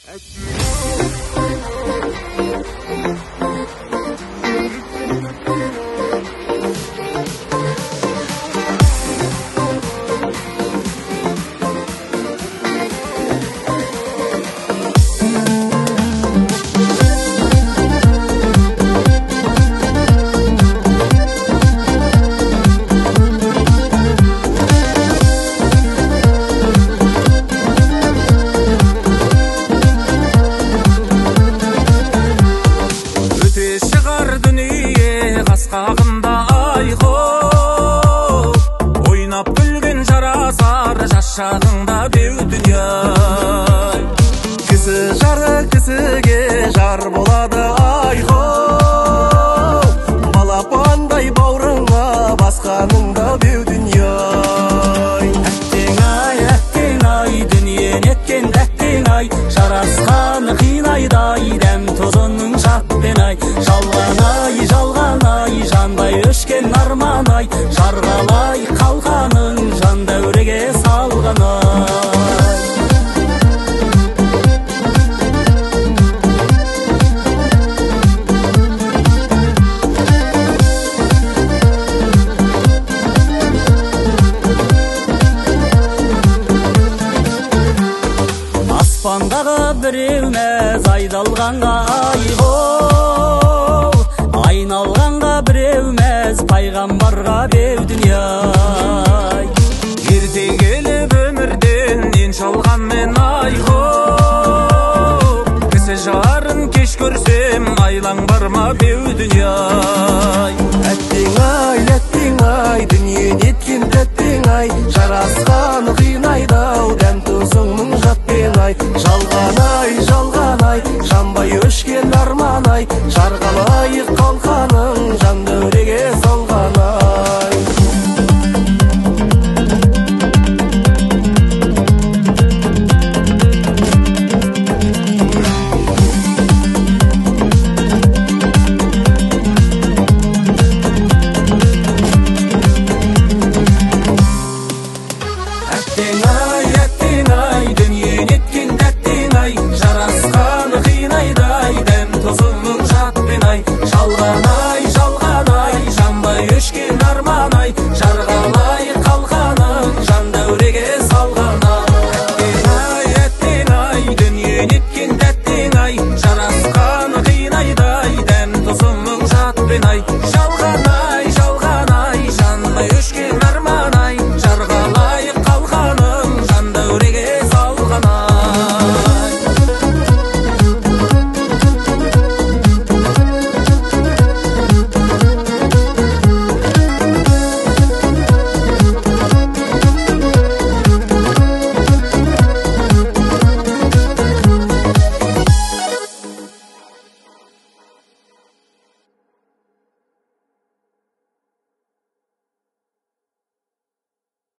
Қағында айқоп, ойнап күлген жарасар жас шағыңда беу дүния. Кісі жары кісіге жар болады айқоп, балапандай баурыңа басқаныңда беу дүния. Әттең ай, дүние неткен әттең ай, жарасқаны қинайдай, дәм тұзының жатпен ай. Жалған ай, жандай өшкен арман ай, жарғалай қалғаның жан дәуреге салған ай. Аспандағы біреумәз айдалғанға айғол, айналғанға біреумәз пайғамбарға беу дүния. Ерте келіп өмірден ен шалған мен айғол, кісі жарын кеш көрсем айлаң бар ма беу дүния. Әттең ай, дүние неткен тәттең ай, жарасқаны қинайды ау, дәм тұзыңның